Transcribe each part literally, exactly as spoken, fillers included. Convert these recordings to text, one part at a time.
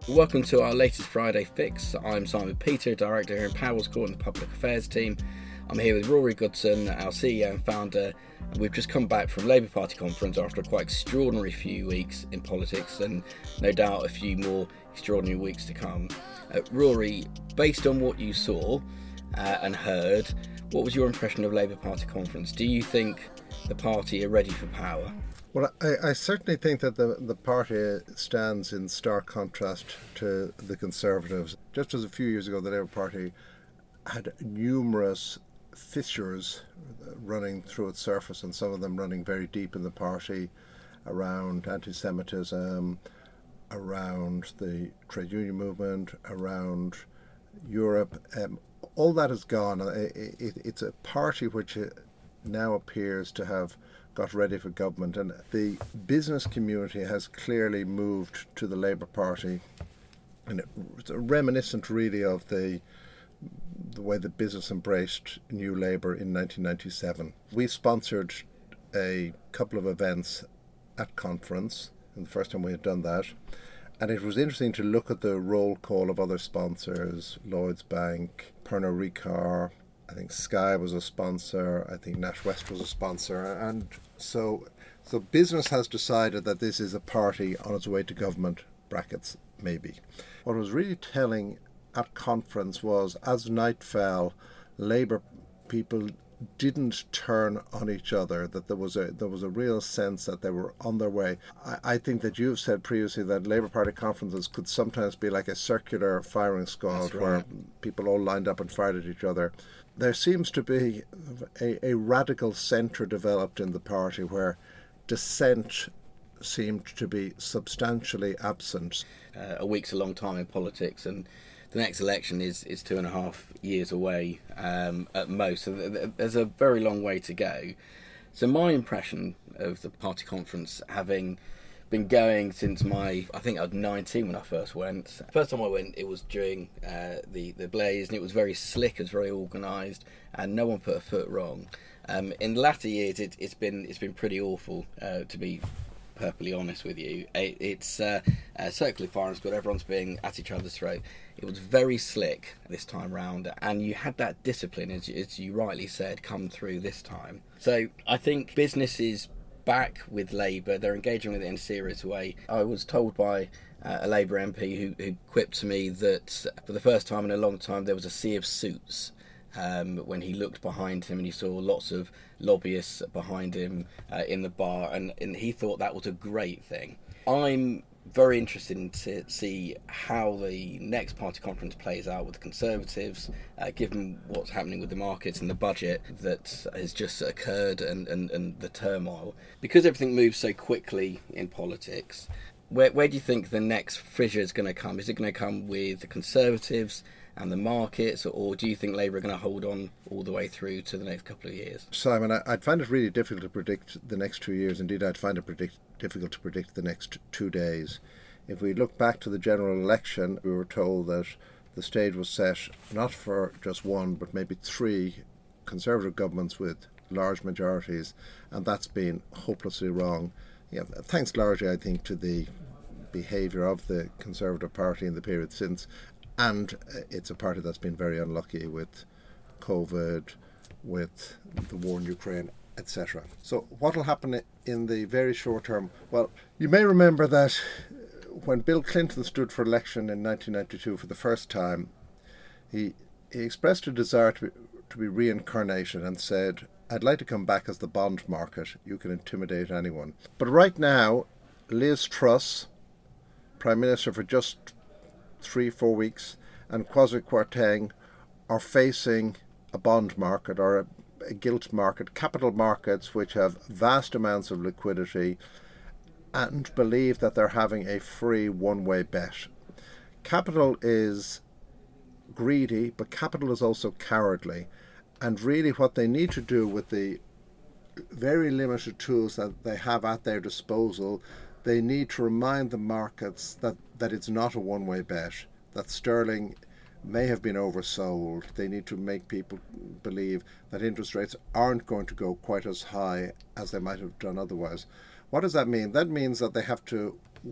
Welcome to our latest Friday Fix. I'm Simon Peter, Director here in Powell's Court in the Public Affairs team. I'm here with Rory Goodson, our C E O and founder, and we've just come back from Labour Party conference after a quite extraordinary few weeks in politics and no doubt a few more extraordinary weeks to come. Uh, Rory, based on what you saw uh, and heard, what was your impression of Labour Party conference? Do you think the party are ready for power? Well, I, I certainly think that the, the party stands in stark contrast to the Conservatives. Just as a few years ago, the Labour Party had numerous fissures running through its surface, and some of them running very deep in the party, around anti-Semitism, around the trade union movement, around Europe. Um, all that is gone. It, it, it's a party which now appears to have got ready for government, and the business community has clearly moved to the Labour Party, and it's reminiscent really of the the way the business embraced New Labour in nineteen ninety-seven. We sponsored a couple of events at conference, and the first time we had done that, and it was interesting to look at the roll call of other sponsors: Lloyds Bank, Pernod Ricard, I think Sky was a sponsor, I think NatWest was a sponsor, and so so business has decided that this is a party on its way to government, brackets, maybe. What was really telling at conference was, as night fell, Labour people didn't turn on each other, that there was a there was a real sense that they were on their way. I, I think that you've said previously that Labour Party conferences could sometimes be like a circular firing squad, right, where people all lined up and fired at each other. There seems to be a, a radical centre developed in the party where dissent seemed to be substantially absent. Uh, a week's a long time in politics, and the next election is, is two and a half years away um, at most. So th- there's a very long way to go. So my impression of the party conference, having been going since my, I think I was nineteen when I first went. First time I went, it was during uh, the, the Blaze, and it was very slick, it was very organised, and no one put a foot wrong. Um, in the latter years, it, it's been it's been pretty awful, uh, to be perfectly honest with you. It, it's uh, uh, circular firing squad, everyone's being at each other's throat. It was very slick this time round, and you had that discipline, as, as you rightly said, come through this time. So I think business is back with Labour. They're engaging with it in a serious way. I was told by uh, a Labour M P who, who quipped to me that for the first time in a long time there was a sea of suits um, when he looked behind him and he saw lots of lobbyists behind him uh, in the bar, and, and he thought that was a great thing. I'm very interested in to see how the next party conference plays out with the Conservatives, uh, given what's happening with the markets and the budget that has just occurred, and, and, and the turmoil. Because everything moves so quickly in politics, where, where do you think the next fissure is going to come? Is it going to come with the Conservatives and the markets, or do you think Labour are going to hold on all the way through to the next couple of years? Simon, I, I'd find it really difficult to predict the next two years. Indeed, I'd find it predict, difficult to predict the next two days. If we look back to the general election, we were told that the stage was set not for just one, but maybe three Conservative governments with large majorities, and that's been hopelessly wrong. Yeah, thanks largely, I think, to the behaviour of the Conservative Party in the period since. And it's a party that's been very unlucky with COVID, with the war in Ukraine, et cetera. So what will happen in the very short term? Well, you may remember that when Bill Clinton stood for election in nineteen ninety-two for the first time, he, he expressed a desire to be, to be reincarnated and said, "I'd like to come back as the bond market. You can intimidate anyone." But right now, Liz Truss, Prime Minister for just three, four weeks, and Kwasi Kwarteng are facing a bond market or a, a gilt market, capital markets which have vast amounts of liquidity, and believe that they're having a free one-way bet. Capital is greedy, but capital is also cowardly, and really what they need to do with the very limited tools that they have at their disposal, they need to remind the markets that, that it's not a one-way bet, that sterling may have been oversold. They need to make people believe that interest rates aren't going to go quite as high as they might have done otherwise. What does that mean? That means that they have to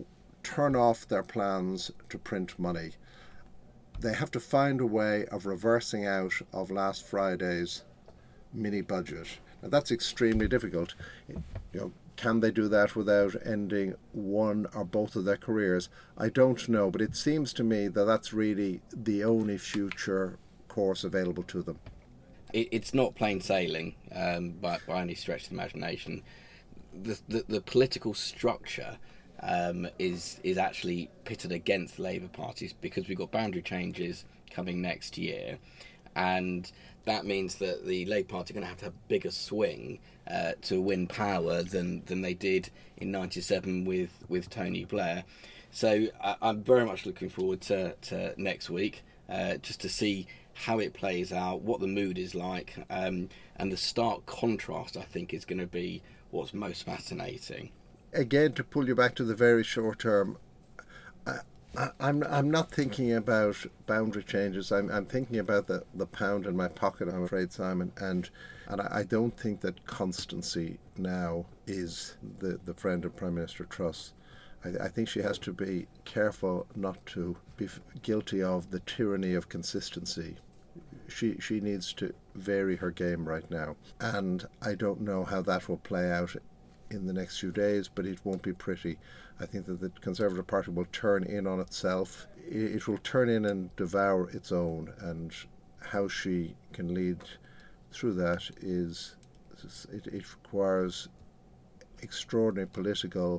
turn off their plans to print money. They have to find a way of reversing out of last Friday's mini budget. Now that's extremely difficult. You know, can they do that without ending one or both of their careers? I don't know, but it seems to me that that's really the only future course available to them. It, it's not plain sailing um, by, by any stretch of the imagination. The, the, the political structure um, is is actually pitted against the Labour parties because we've got boundary changes coming next year, and that means that the Labour Party are going to have to have a bigger swing uh, to win power than, than they did in ninety-seven with, with Tony Blair. So I, I'm very much looking forward to, to next week, uh, just to see how it plays out, what the mood is like, um, and the stark contrast, I think, is going to be what's most fascinating. Again, to pull you back to the very short term, I, I, I'm I'm not thinking about boundary changes. I'm I'm thinking about the, the pound in my pocket, I'm afraid, Simon, and and I don't think that constancy now is the, the friend of Prime Minister Truss. I, I think she has to be careful not to be guilty of the tyranny of consistency. She she needs to vary her game right now, and I don't know how that will play out in the next few days, but it won't be pretty. I think that the Conservative Party will turn in on itself. It will turn in and devour its own, and how she can lead through that is it, it requires extraordinary political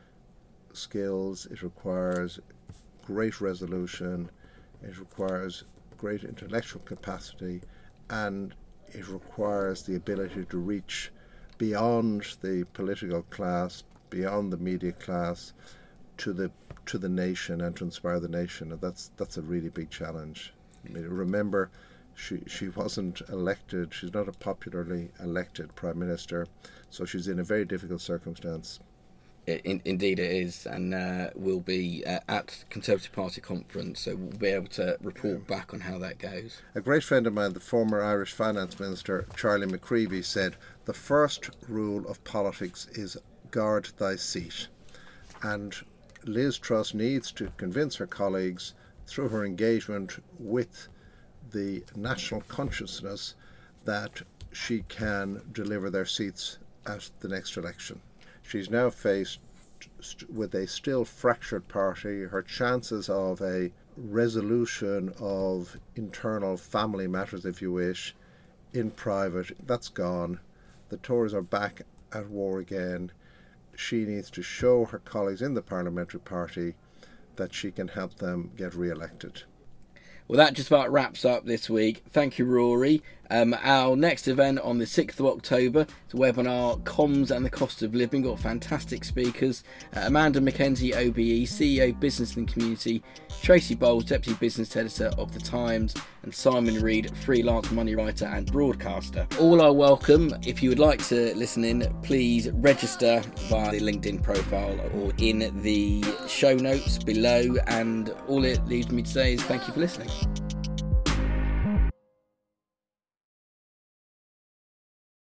skills. It requires great resolution. It requires great intellectual capacity, and it requires the ability to reach beyond the political class, beyond the media class, to the to the nation and to inspire the nation. And that's that's a really big challenge. I mean, remember, she she wasn't elected. She's not a popularly elected Prime Minister, so she's in a very difficult circumstance. In, indeed it is, and uh, we'll be uh, at Conservative Party conference, so we'll be able to report yeah. back on how that goes. A great friend of mine, the former Irish Finance Minister Charlie McCreevy, said, "The first rule of politics is guard thy seat." And Liz Truss needs to convince her colleagues through her engagement with the national consciousness that she can deliver their seats at the next election. She's now faced with a still fractured party. Her chances of a resolution of internal family matters, if you wish, in private, that's gone. The Tories are back at war again. She needs to show her colleagues in the parliamentary party that she can help them get re-elected. Well, that just about wraps up this week. Thank you, Rory. Um, our next event on the sixth of October is a webinar, Comms and the Cost of Living. Got fantastic speakers. Uh, Amanda McKenzie, O B E, C E O, Business and Community, Tracy Bowles, Deputy Business Editor of The Times, and Simon Reed, freelance money writer and broadcaster. All are welcome. If you would like to listen in, please register via the LinkedIn profile or in the show notes below. And all it leaves me to say is thank you for listening.